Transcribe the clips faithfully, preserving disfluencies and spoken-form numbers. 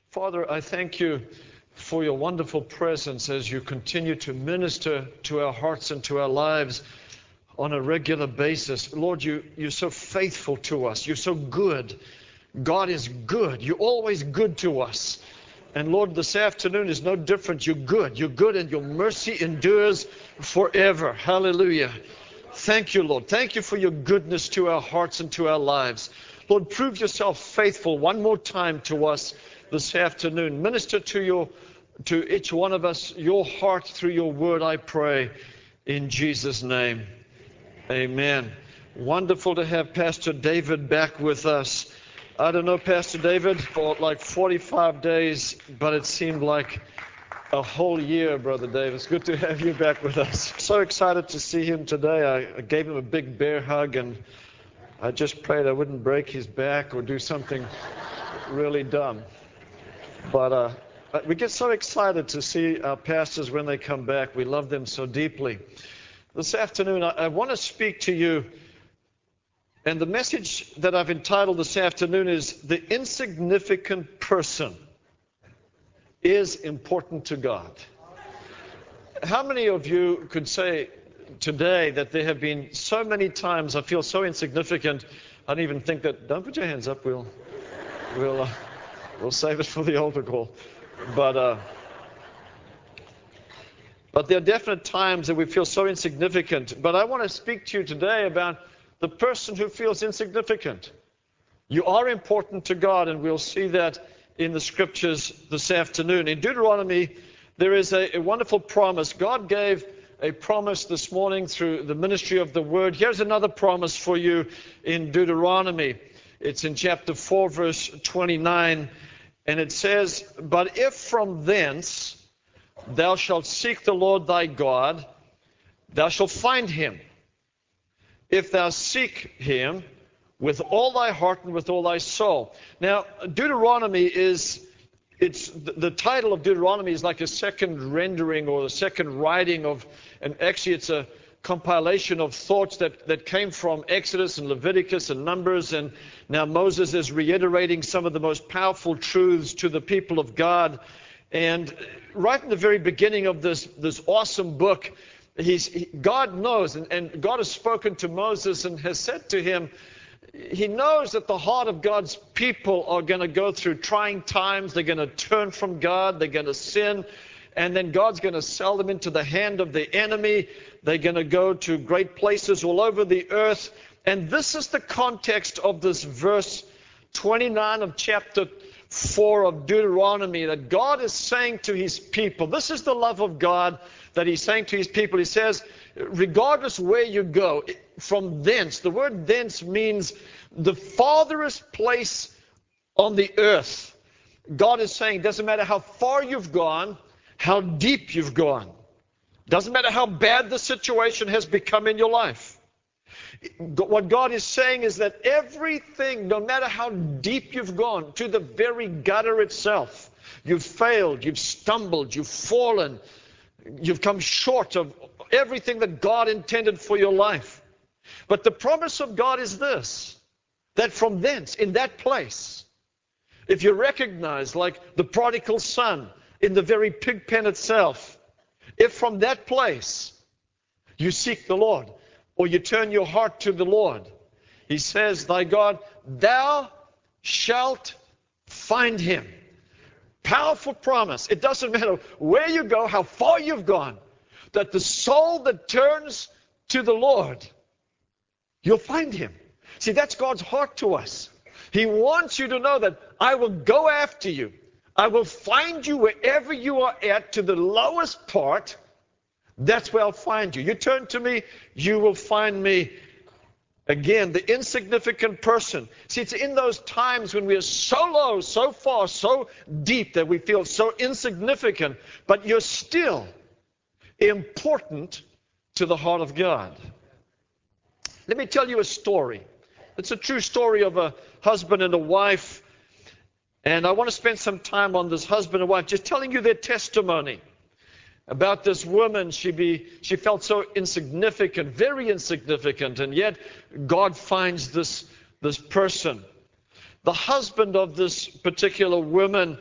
Father, I thank you for your wonderful presence as you continue to minister to our hearts and to our lives on a regular basis. Lord, you, you're so faithful to us. You're so good. God is good. You're always good to us. And Lord, this afternoon is no different. You're good. You're good, and your mercy endures forever. Hallelujah. Thank you, Lord. Thank you for your goodness to our hearts and to our lives. Lord, prove yourself faithful one more time to us this afternoon. Minister to your, to each one of us, your heart through your word, I pray, in Jesus' name. Amen. Wonderful to have Pastor David back with us. I don't know, Pastor David, for like forty-five days, but it seemed like a whole year, Brother David. It's good to have you back with us. So excited to see him today. I gave him a big bear hug, and I just prayed I wouldn't break his back or do something really dumb. But uh, we get so excited to see our pastors when they come back. We love them so deeply. This afternoon, I, I want to speak to you, and the message that I've entitled this afternoon is The Insignificant Person is Important to God. How many of you could say today that there have been so many times I feel so insignificant, I don't even think that, don't put your hands up, we'll, we'll, uh, we'll save it for the altar call. But, uh, but there are definite times that we feel so insignificant. But I want to speak to you today about the person who feels insignificant. You are important to God, and we'll see that in the scriptures this afternoon. In Deuteronomy, there is a, a wonderful promise. God gave a promise this morning through the ministry of the Word. Here's another promise for you in Deuteronomy. It's in chapter four, verse twenty-nine, and it says, "But if from thence thou shalt seek the Lord thy God, thou shalt find him, if thou seek him with all thy heart and with all thy soul." Now, Deuteronomy is, it's the title of Deuteronomy is like a second rendering or a second writing of, and actually it's a compilation of thoughts that, that came from Exodus and Leviticus and Numbers, and now Moses is reiterating some of the most powerful truths to the people of God. And right in the very beginning of this, this awesome book, he's, he, God knows, and, and God has spoken to Moses and has said to him, he knows that the heart of God's people are going to go through trying times. They're going to turn from God. They're going to sin. And then God's going to sell them into the hand of the enemy. They're going to go to great places all over the earth. And this is the context of this verse twenty-nine of chapter four of Deuteronomy, that God is saying to his people, this is the love of God that he's saying to his people. He says, regardless where you go, from thence, the word thence means the farthest place on the earth. God is saying, doesn't matter how far you've gone, how deep you've gone. Doesn't matter how bad the situation has become in your life. What God is saying is that everything, no matter how deep you've gone, to the very gutter itself, you've failed, you've stumbled, you've fallen, you've come short of everything that God intended for your life. But the promise of God is this, that from thence, in that place, if you recognize, like the prodigal son in the very pig pen itself, if from that place you seek the Lord, or you turn your heart to the Lord, he says, thy God, thou shalt find him. Powerful promise. It doesn't matter where you go, how far you've gone, that the soul that turns to the Lord, you'll find him. See, that's God's heart to us. He wants you to know that I will go after you. I will find you wherever you are at, to the lowest part. That's where I'll find you. You turn to me, you will find me. Again, the insignificant person. See, it's in those times when we are so low, so far, so deep that we feel so insignificant, but you're still important to the heart of God. Let me tell you a story. It's a true story of a husband and a wife, and I want to spend some time on this husband and wife, just telling you their testimony about this woman. She be she felt so insignificant, very insignificant, and yet God finds this this person. The husband of this particular woman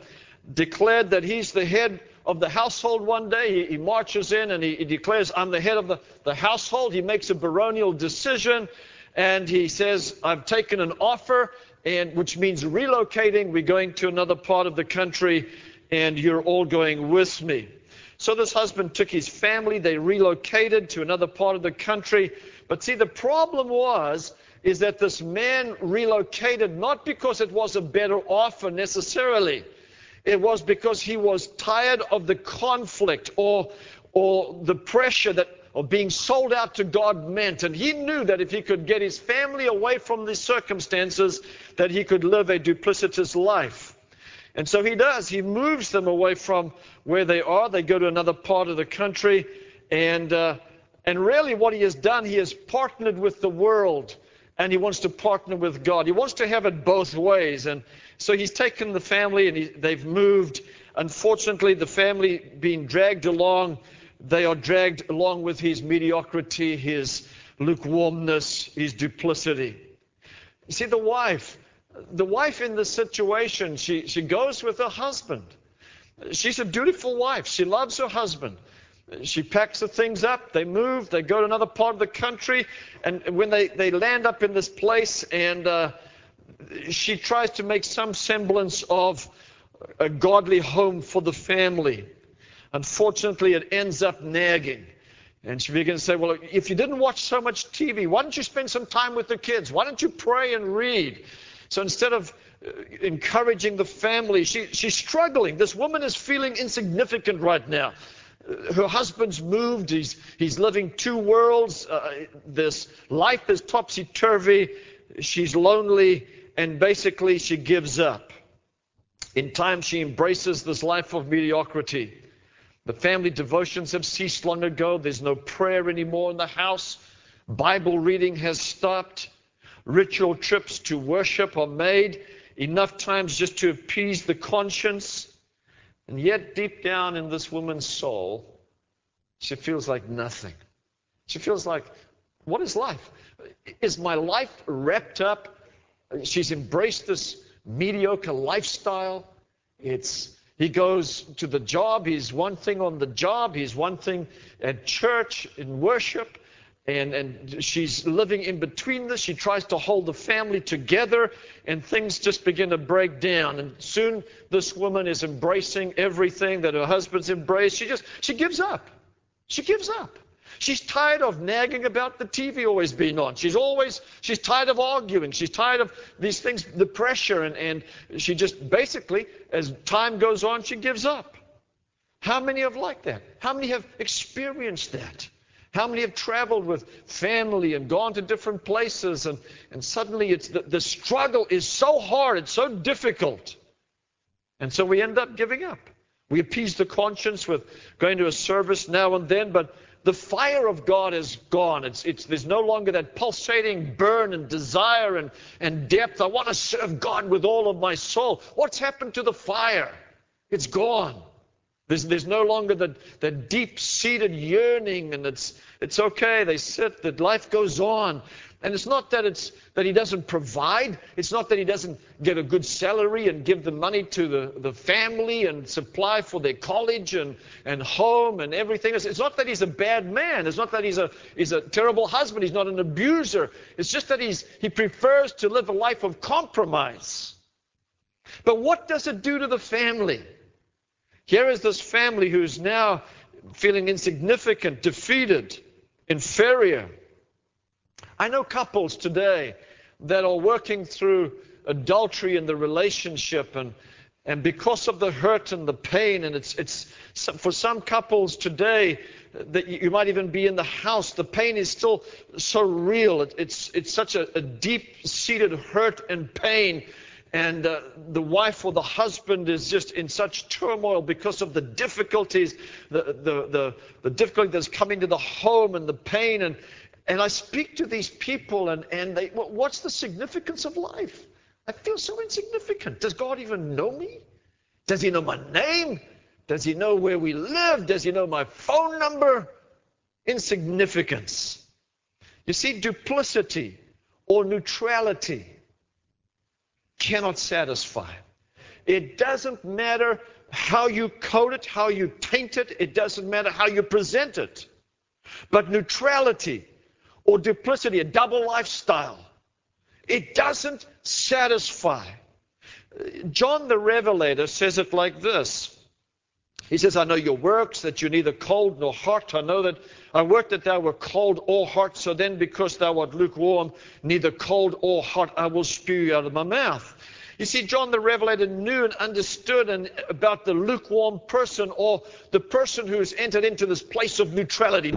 declared that he's the head of the household one day. He, he marches in and he, he declares, I'm the head of the, the household. He makes a baronial decision, and he says, I've taken an offer, and which means relocating. We're going to another part of the country, and you're all going with me. So this husband took his family. They relocated to another part of the country. But see, the problem was, is that this man relocated not because it was a better offer necessarily. It was because he was tired of the conflict or, or the pressure that of being sold out to God meant. And he knew that if he could get his family away from these circumstances, that he could live a duplicitous life. And so he does. He moves them away from where they are. They go to another part of the country. And, uh, and really what he has done, he has partnered with the world. And he wants to partner with God. He wants to have it both ways. And so he's taken the family and he, they've moved. Unfortunately, the family being dragged along, they are dragged along with his mediocrity, his lukewarmness, his duplicity. You see, the wife, the wife in this situation, she, she goes with her husband. She's a dutiful wife. She loves her husband. She packs the things up, they move, they go to another part of the country, and when they, they land up in this place, and uh, she tries to make some semblance of a godly home for the family. Unfortunately, it ends up nagging. And she begins to say, well, if you didn't watch so much T V, why don't you spend some time with the kids? Why don't you pray and read? So instead of encouraging the family, she, she's struggling. This woman is feeling insignificant right now. Her husband's moved. He's, he's living two worlds. Uh, this life is topsy-turvy. She's lonely, and basically she gives up. In time, she embraces this life of mediocrity. The family devotions have ceased long ago. There's no prayer anymore in the house. Bible reading has stopped. Ritual trips to worship are made enough times just to appease the conscience. And yet, deep down in this woman's soul, she feels like nothing. She feels like, what is life? Is my life wrapped up? She's embraced this mediocre lifestyle. It's he goes to the job. He's one thing on the job. He's one thing at church, in worship. And, and she's living in between this. She tries to hold the family together, and things just begin to break down. And soon this woman is embracing everything that her husband's embraced. She just, she gives up. She gives up. She's tired of nagging about the T V always being on. She's always, she's tired of arguing. She's tired of these things, the pressure, and, and she just basically, as time goes on, she gives up. How many have like that? How many have experienced that? How many have traveled with family and gone to different places, and, and suddenly it's the, the struggle is so hard, it's so difficult. And so we end up giving up. We appease the conscience with going to a service now and then, but the fire of God is gone. It's, it's, there's no longer that pulsating burn and desire and, and depth. I want to serve God with all of my soul. What's happened to the fire? It's gone. There's, there's no longer the, the deep-seated yearning, and it's it's okay. They sit, that life goes on. And it's not that it's that he doesn't provide. It's not that he doesn't get a good salary and give the money to the, the family and supply for their college and, and home and everything. It's, it's not that he's a bad man. It's not that he's a he's a terrible husband. He's not an abuser. It's just that he's he prefers to live a life of compromise. But what does it do to the family? Here is this family who's now feeling insignificant, defeated, inferior. I know couples today that are working through adultery in the relationship, and and because of the hurt and the pain, and it's it's for some couples today that you might even be in the house, the pain is still so real. It, it's it's such a, a deep-seated hurt and pain. And uh, the wife or the husband is just in such turmoil because of the difficulties, the, the, the, the difficulty that's coming to the home and the pain. And, and I speak to these people, and, and they, well, what's the significance of life? I feel so insignificant. Does God even know me? Does he know my name? Does he know where we live? Does he know my phone number? Insignificance. You see, duplicity or neutrality cannot satisfy. It doesn't matter how you code it, how you taint it. It doesn't matter how you present it. But neutrality or duplicity, a double lifestyle, it doesn't satisfy. John the Revelator says it like this. He says, I know your works, that you're neither cold nor hot. I know that I worked that thou were cold or hot. So then because thou art lukewarm, neither cold or hot, I will spew you out of my mouth. You see, John the Revelator knew and understood and, about the lukewarm person, or the person who's entered into this place of neutrality.